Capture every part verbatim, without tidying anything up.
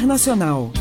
Internacional.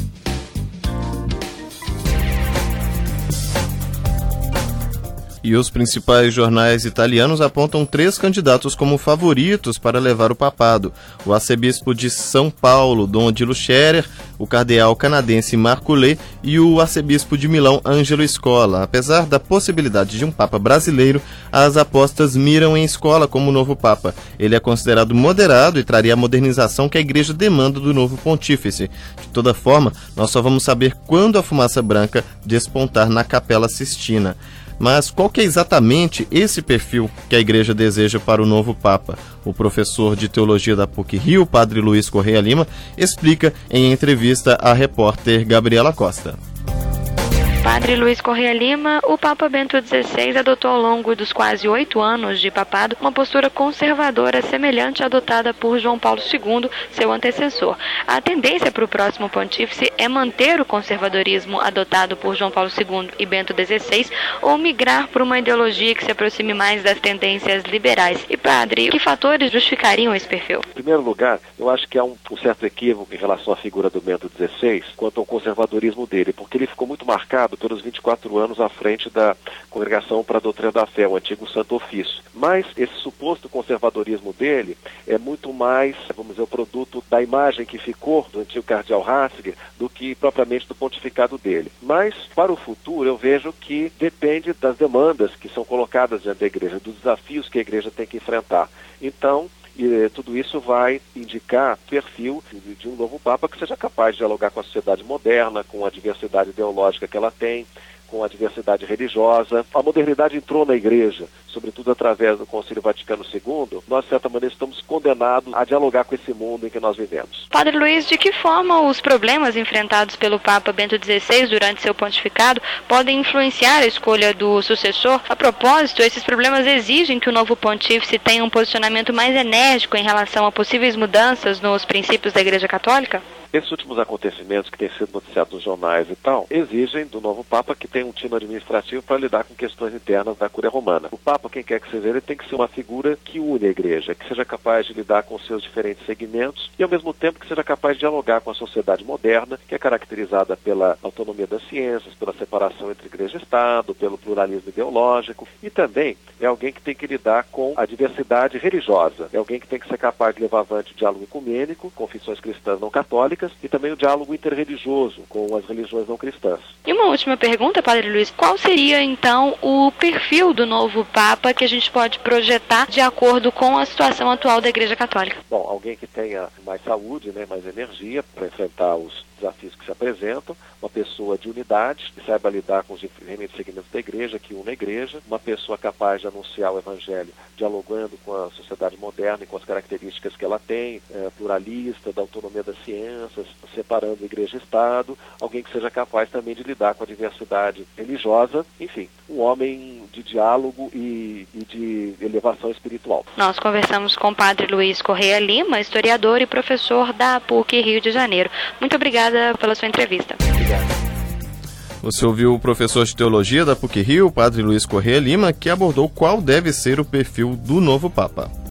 E os principais jornais italianos apontam três candidatos como favoritos para levar o papado: o arcebispo de São Paulo, Dom Odilo Scherer, o cardeal canadense Marco Lê e o arcebispo de Milão, Angelo Scola. Apesar da possibilidade de um papa brasileiro, as apostas miram em Scola como novo papa. Ele é considerado moderado e traria a modernização que a igreja demanda do novo pontífice. De toda forma, nós só vamos saber quando a fumaça branca despontar na Capela Sistina. Mas qual que é exatamente esse perfil que a igreja deseja para o novo Papa? O professor de teologia da PUC-Rio, padre Luiz Correia Lima, explica em entrevista à repórter Gabriela Costa. Padre Luiz Correia Lima, o Papa Bento dezesseis adotou ao longo dos quase oito anos de papado uma postura conservadora semelhante à adotada por João Paulo segundo, seu antecessor. A tendência para o próximo pontífice é manter o conservadorismo adotado por João Paulo segundo e Bento dezesseis ou migrar para uma ideologia que se aproxime mais das tendências liberais. E, padre, que fatores justificariam esse perfil? Em primeiro lugar, eu acho que há um, um certo equívoco em relação à figura do Bento dezesseis quanto ao conservadorismo dele, porque ele ficou muito marcado pelos vinte e quatro anos à frente da Congregação para a Doutrina da Fé, o antigo Santo Ofício. Mas esse suposto conservadorismo dele é muito mais, vamos dizer, o produto da imagem que ficou do antigo cardeal Ratzinger do que propriamente do pontificado dele. Mas, para o futuro, eu vejo que depende das demandas que são colocadas diante da igreja, dos desafios que a igreja tem que enfrentar. Então, E tudo isso vai indicar perfil de um novo Papa que seja capaz de dialogar com a sociedade moderna, com a diversidade ideológica que ela tem, com a diversidade religiosa. A modernidade entrou na igreja, sobretudo através do Concílio Vaticano segundo. Nós, de certa maneira, estamos condenados a dialogar com esse mundo em que nós vivemos. Padre Luiz, de que forma os problemas enfrentados pelo Papa Bento dezesseis durante seu pontificado podem influenciar a escolha do sucessor? A propósito, esses problemas exigem que o novo pontífice tenha um posicionamento mais enérgico em relação a possíveis mudanças nos princípios da Igreja Católica? Esses últimos acontecimentos que têm sido noticiados nos jornais e tal, exigem do novo Papa que tenha um time administrativo para lidar com questões internas da Cúria Romana. O Papa, quem quer que seja, ele tem que ser uma figura que une a Igreja, que seja capaz de lidar com seus diferentes segmentos e, ao mesmo tempo, que seja capaz de dialogar com a sociedade moderna, que é caracterizada pela autonomia das ciências, pela separação entre Igreja e Estado, pelo pluralismo ideológico, e também é alguém que tem que lidar com a diversidade religiosa. É alguém que tem que ser capaz de levar avante o diálogo ecumênico, confissões cristãs não católicas, e também o diálogo interreligioso com as religiões não cristãs. E uma última pergunta, Padre Luiz, qual seria então o perfil do novo Papa que a gente pode projetar de acordo com a situação atual da Igreja Católica? Bom, alguém que tenha mais saúde, né, mais energia para enfrentar os desafios que se apresentam, uma pessoa de unidade, que saiba lidar com os diferentes segmentos da igreja, que une a igreja, uma pessoa capaz de anunciar o evangelho dialogando com a sociedade moderna e com as características que ela tem, é, pluralista, da autonomia das ciências, separando igreja e Estado, alguém que seja capaz também de lidar com a diversidade religiosa, enfim, um homem de diálogo e, e de elevação espiritual. Nós conversamos com o Padre Luiz Correia Lima, historiador e professor da PUC Rio de Janeiro. Muito obrigada pela sua entrevista. Obrigado. Você ouviu o professor de teologia da PUC-Rio, Padre Luiz Correia Lima, que abordou qual deve ser o perfil do novo Papa.